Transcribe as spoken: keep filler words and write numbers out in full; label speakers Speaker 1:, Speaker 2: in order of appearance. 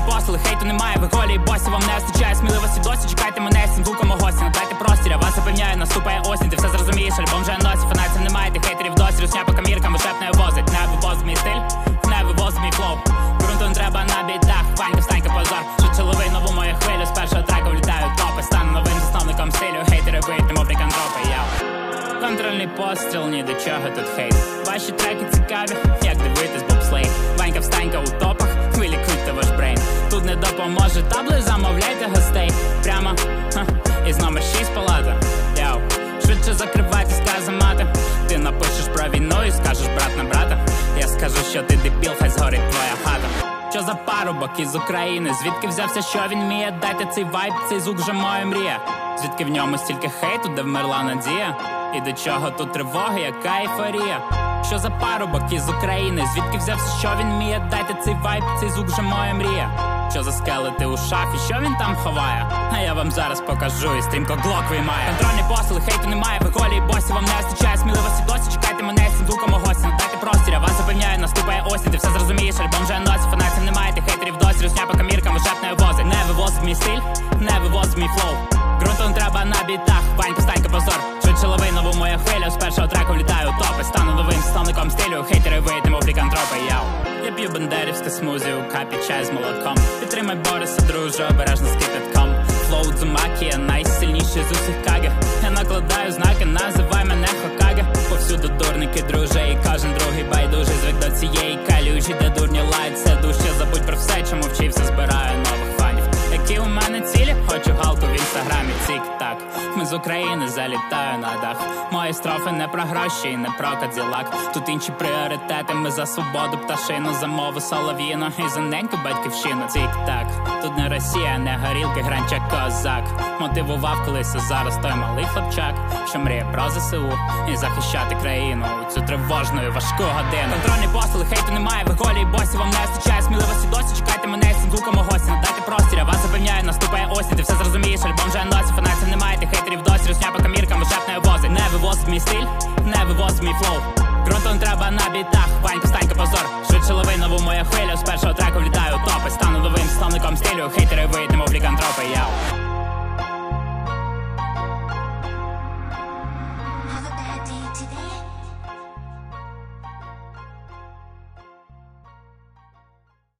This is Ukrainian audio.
Speaker 1: Контрольні посили, хейту немає, ви голі і босі. Вам не вистачає сміливості досі, чекайте мене з цим звуком у гості. Надайте простір, я вас запевняю, наступає осінь. Ти все зрозумієш, альбом вже носі. Фанатів немає, ти хейтерів досі. Русня по каміркам, вишеп не возить. Не вивозить мій стиль, не вивозить мій флоу. Ґрунту не треба на бітах, Ванька, встанька, позор. Що чоловий нову мою хвилю, з першого треку влітаю в топи. Стану новим засновником стилю, хейтери биють, немов лікантропи, яу. Контрольний постріл, ні до чого тут хейт. Ваші треки цікаві, як дивитись бобслей. Ванька, встанька у топах, хвилі крутьте ваш брейн. Тут не допоможе табли, замовляйте гостей. Прямо, ха, із номер шість палата, яу. Швидше закривайтесь, казамати. Ти напишеш про війну і скажеш брат на брата. Я скажу, що ти дебіл, хай згорить твоя хата. Що за парубок із України? Звідки взявся, що він вміє? Дайте цей вайб, цей звук вже моя мрія. Звідки в ньому стільки хейту, де вмерла надія? І до чого тут тривога, яка ейфорія? Що за парубок із України? Звідки взявся, що він вміє? Дайте цей вайб, цей звук вже моя мрія. Що за скелети у шафі, що він там ховає? А я вам зараз покажу і стрімко глок виймає. Контрольні посили, хейту немає, ви голі і босі. Вам не вистачає сміливості досі, чекайте мене з цим звуком у гості. Надайте простір, я вас запевняю, наступає осінь. Ти все зрозумієш, альбом вже носі. Фанатів немає, ти хейтерів досі. Русня по каміркам, вишеп не возить. Не вивозить мій стиль, не вивозить мій флоу. Ґрунту не треба на бітах, Ванька, встанька, позор. Швидше лови нову мою хвилю, з першого треку влітаю у топи. Стану новим засновником стилю, хейтери виють, немов лікантропи, яу. Я п'ю бандерівське смузі у капі, чай з молоком. Підтримай Бориса, друже, обережно з кипятком. Флоу Дзумакі, я найсильніший з усіх каге. Я накладаю знаки, називай мене Хокаге. Повсюду дурники, друже, і кожен другий байдужий. Звик до цієї калюжі, де дурні лають все дужче. Забудь про все, чому вчився, збираю нових фанів. Які у мене цілі? Хочу галку в інстаграмі, цік-так. Ми з України, залітаю на дах. Мої строфи не про гроші і не про каділак. Тут інші пріоритети, ми за свободу пташину, за мову солов'їну і за неньку батьківщину, цік-так. Тут не Росія, не горілки, гранча, козак. Мотивував колись, а зараз той малий хлопчак, що мріє про ЗСУ і захищати країну у цю тривожну і важку годину. Контрольні посили, хейту немає, ви голі і босі. Вам не вистачає сміливості досі, чекайте мене з цим звуком у гості. Надайте простір, я вас запевняю, наступає осінь. Ти все зрозумієш, альбом вже носі. Фанатів немає, ти хейтерів досі. Русня по каміркам, вишеп не возить. Не вивозить мій стиль, не вивозить мій флоу. Ґрунту не треба на бітах, Ванька, встанька, позор. Швидше лови нову мою хвилю, з першого треку влітаю у топи. Стану новим засновником стилю, хейтери виють, немов лікантропи, яу.